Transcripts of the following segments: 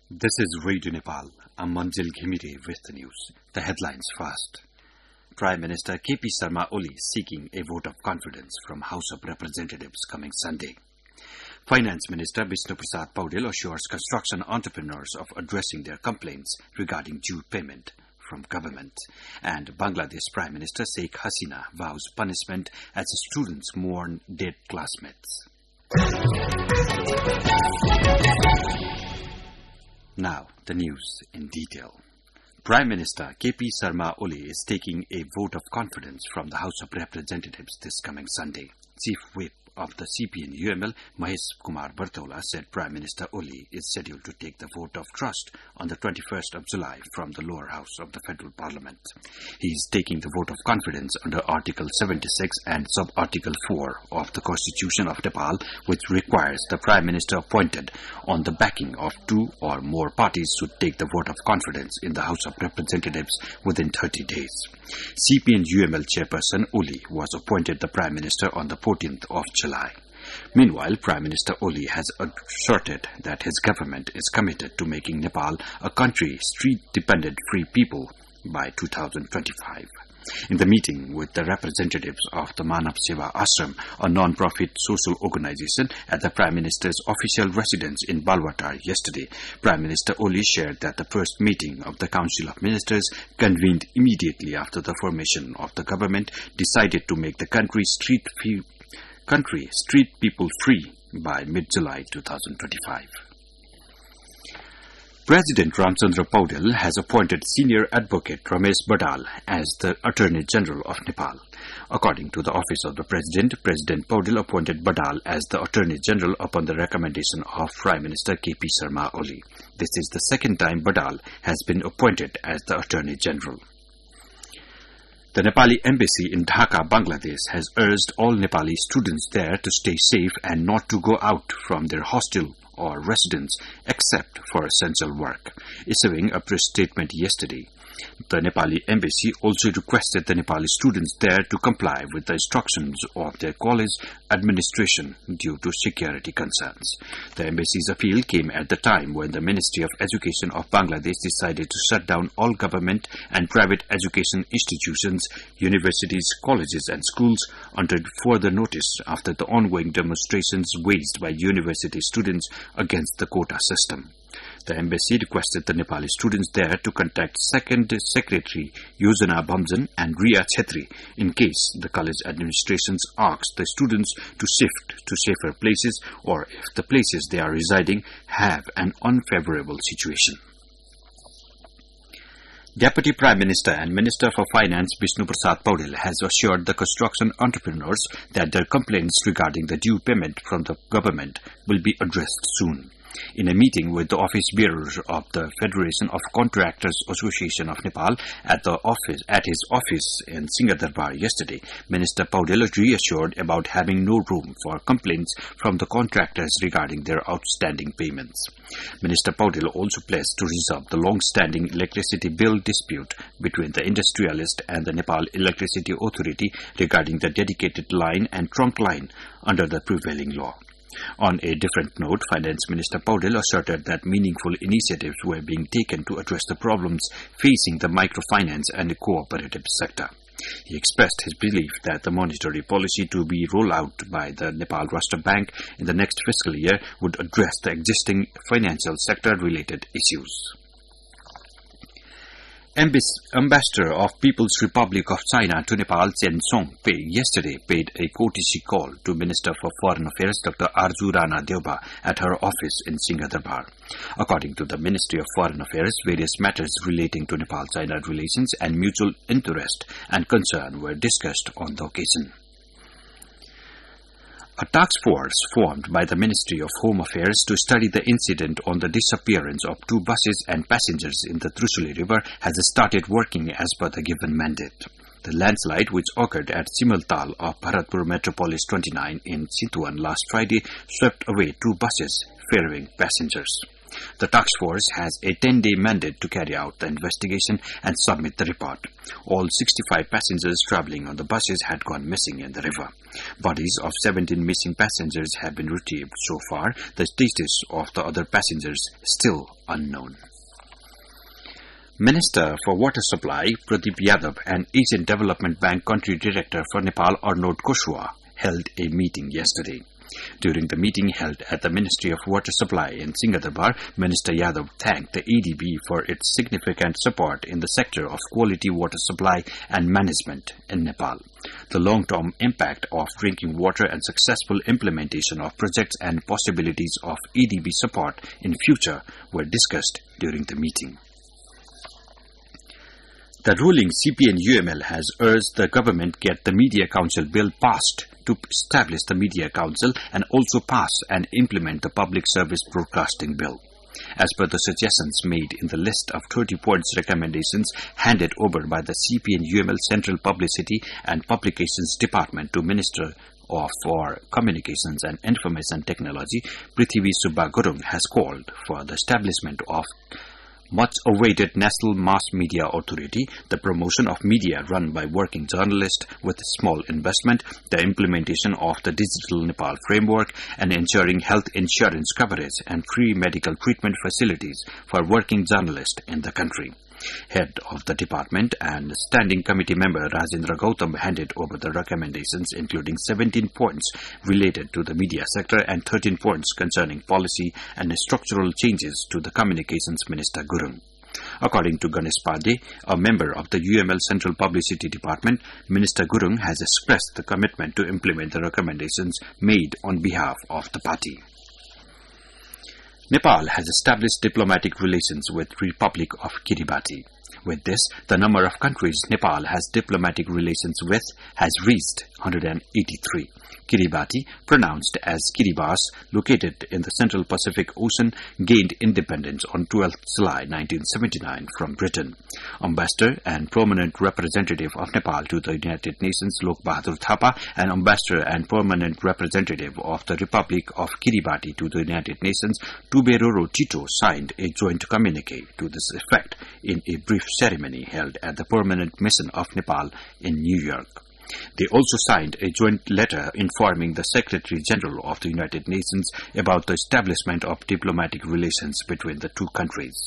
This is Radio Nepal. I'm Manjil Ghimire with the news. The headlines first. Prime Minister KP Sharma Oli seeking a vote of confidence from House of Representatives coming Sunday. Finance Minister Bishnu Prasad Paudel assures construction entrepreneurs of addressing their complaints regarding due payment from government. And Bangladesh Prime Minister Sheikh Hasina vows punishment as students mourn dead classmates. Now, the news in detail. Prime Minister KP Sharma Oli is taking a vote of confidence from the House of Representatives this coming Sunday. Chief Whip of the CPN-UML, Mahesh Kumar Bartola, said Prime Minister Oli is scheduled to take the vote of trust on the 21st of July from the lower house of the federal parliament. He is taking the vote of confidence under Article 76 and Sub-Article 4 of the Constitution of Nepal, which requires the Prime Minister appointed on the backing of two or more parties should take the vote of confidence in the House of Representatives within 30 days. CPN-UML chairperson Oli was appointed the Prime Minister on the 14th of July. Meanwhile, Prime Minister Oli has asserted that his government is committed to making Nepal a country street-dependent free people by 2025. In the meeting with the representatives of the Manav Seva Ashram, a non-profit social organization at the Prime Minister's official residence in Balwatar yesterday, Prime Minister Oli shared that the first meeting of the Council of Ministers, convened immediately after the formation of the government, decided to make the country street people free by mid-July 2025. President Ramchandra Paudel has appointed senior advocate Ramesh Badal as the Attorney General of Nepal. According to the Office of the President, President Paudel appointed Badal as the Attorney General upon the recommendation of Prime Minister KP Sharma Oli. This is the second time Badal has been appointed as the Attorney General. The Nepali Embassy in Dhaka, Bangladesh, has urged all Nepali students there to stay safe and not to go out from their hostel or residence except for essential work. Issuing a press statement yesterday, the Nepali Embassy also requested the Nepali students there to comply with the instructions of their college administration due to security concerns. The Embassy's appeal came at the time when the Ministry of Education of Bangladesh decided to shut down all government and private education institutions, universities, colleges and schools under further notice after the ongoing demonstrations waged by university students against the quota system. The embassy requested the Nepali students there to contact Second Secretary Yojana Bhamjan and Ria Chetri in case the college administrations asks the students to shift to safer places or if the places they are residing have an unfavorable situation. Deputy Prime Minister and Minister for Finance Bishnu Prasad Paudel has assured the construction entrepreneurs that their complaints regarding the due payment from the government will be addressed soon. In a meeting with the office bearers of the Federation of Contractors Association of Nepal at his office in Singadarbar yesterday, Minister Paudel reassured about having no room for complaints from the contractors regarding their outstanding payments. Minister Paudel also pledged to resolve the long-standing electricity bill dispute between the industrialist and the Nepal Electricity Authority regarding the dedicated line and trunk line under the prevailing law. On a different note, Finance Minister Paudel asserted that meaningful initiatives were being taken to address the problems facing the microfinance and cooperative sector. He expressed his belief that the monetary policy to be rolled out by the Nepal Rashtra Bank in the next fiscal year would address the existing financial sector-related issues. Ambassador of People's Republic of China to Nepal, Chen Song-pei, yesterday paid a courtesy call to Minister for Foreign Affairs Dr. Arju Rana Deuba at her office in Singadarbar. According to the Ministry of Foreign Affairs, various matters relating to Nepal-China relations and mutual interest and concern were discussed on the occasion. A task force formed by the Ministry of Home Affairs to study the incident on the disappearance of two buses and passengers in the Trusuli River has started working as per the given mandate. The landslide, which occurred at Simaltal of Bharatpur Metropolis 29 in Chitwan last Friday, swept away two buses ferrying passengers. The task force has a 10-day mandate to carry out the investigation and submit the report. All 65 passengers travelling on the buses had gone missing in the river. Bodies of 17 missing passengers have been retrieved so far. The status of the other passengers still unknown. Minister for Water Supply Pradeep Yadav and Asian Development Bank Country Director for Nepal Arnod Kushwaha held a meeting yesterday. During the meeting held at the Ministry of Water Supply in Singhdarbar, Minister Yadav thanked the ADB for its significant support in the sector of quality water supply and management in Nepal. The long-term impact of drinking water and successful implementation of projects and possibilities of ADB support in future were discussed during the meeting. The ruling CPN-UML has urged the government get the Media Council bill passed to establish the Media Council and also pass and implement the Public Service Broadcasting Bill. As per the suggestions made in the list of 30 points recommendations handed over by the CPN-UML Central Publicity and Publications Department to Minister for Communications and Information Technology, Prithvi Subba Gurung has called for the establishment of much-awaited National Mass Media Authority, the promotion of media run by working journalists with small investment, the implementation of the Digital Nepal Framework, and ensuring health insurance coverage and free medical treatment facilities for working journalists in the country. Head of the department and Standing Committee member Rajendra Gautam handed over the recommendations, including 17 points related to the media sector and 13 points concerning policy and structural changes to the Communications Minister Gurung. According to Ganesh Pandey, a member of the UML Central Publicity Department, Minister Gurung has expressed the commitment to implement the recommendations made on behalf of the party. Nepal has established diplomatic relations with Republic of Kiribati. With this, the number of countries Nepal has diplomatic relations with has reached 183. Kiribati, pronounced as Kiribati, located in the Central Pacific Ocean, gained independence on 12 July 1979 from Britain. Ambassador and permanent representative of Nepal to the United Nations Lok Bahadur Thapa and Ambassador and permanent representative of the Republic of Kiribati to the United Nations Tuberoro Tito signed a joint communique to this effect in a brief ceremony held at the Permanent Mission of Nepal in New York. They also signed a joint letter informing the Secretary General of the United Nations about the establishment of diplomatic relations between the two countries.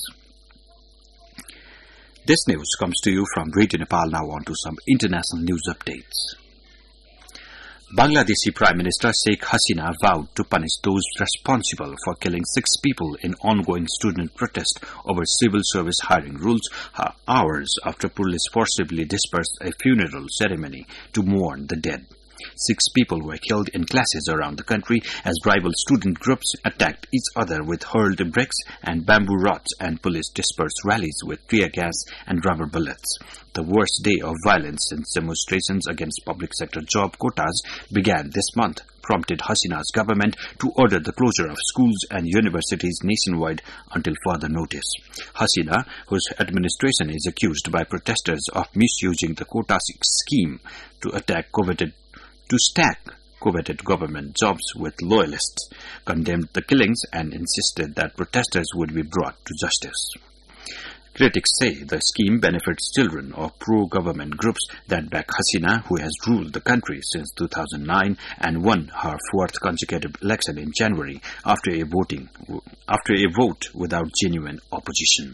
This news comes to you from Radio Nepal. Now on to some international news updates. Bangladeshi Prime Minister Sheikh Hasina vowed to punish those responsible for killing 6 people in ongoing student protest over civil service hiring rules hours after police forcibly dispersed a funeral ceremony to mourn the dead. 6 people were killed in clashes around the country as rival student groups attacked each other with hurled bricks and bamboo rods, and police dispersed rallies with tear gas and rubber bullets. The worst day of violence since demonstrations against public sector job quotas began this month prompted Hasina's government to order the closure of schools and universities nationwide until further notice. Hasina, whose administration is accused by protesters of misusing the quota scheme to stack coveted government jobs with loyalists, condemned the killings and insisted that protesters would be brought to justice. Critics say the scheme benefits children of pro-government groups that back Hasina, who has ruled the country since 2009 and won her 4th consecutive election in January after a vote without genuine opposition.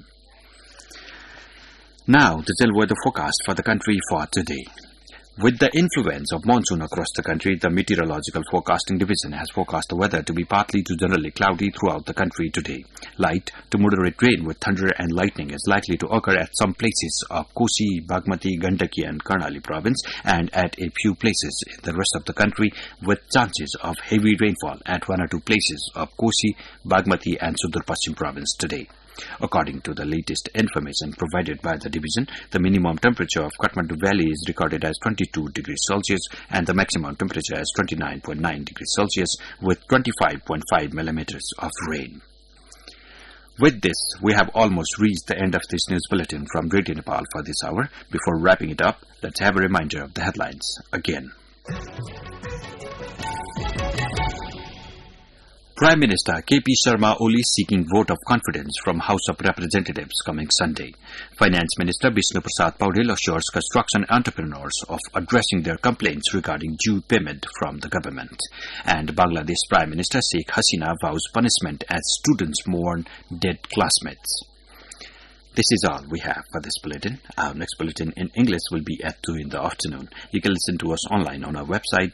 Now, the Del weather forecast for the country for today. With the influence of monsoon across the country, the Meteorological Forecasting Division has forecast the weather to be partly to generally cloudy throughout the country today. Light to moderate rain with thunder and lightning is likely to occur at some places of Kosi, Bagmati, Gandaki and Karnali province, and at a few places in the rest of the country, with chances of heavy rainfall at 1 or 2 places of Kosi, Bagmati and Sudur Paschim province today. According to the latest information provided by the division, the minimum temperature of Kathmandu Valley is recorded as 22 degrees Celsius and the maximum temperature as 29.9 degrees Celsius with 25.5 millimeters of rain. With this, we have almost reached the end of this news bulletin from Radio Nepal for this hour. Before wrapping it up, let's have a reminder of the headlines again. Prime Minister KP Sharma Oli seeking vote of confidence from House of Representatives coming Sunday. Finance Minister Vishnu Prasad Paudel assures construction entrepreneurs of addressing their complaints regarding due payment from the government. And Bangladesh Prime Minister Sheikh Hasina vows punishment as students mourn dead classmates. This is all we have for this bulletin. Our next bulletin in English will be at 2 in the afternoon. You can listen to us online on our website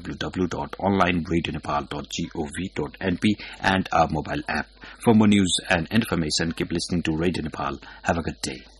www.onlineradionepal.gov.np and our mobile app. For more news and information, keep listening to Radio Nepal. Have a good day.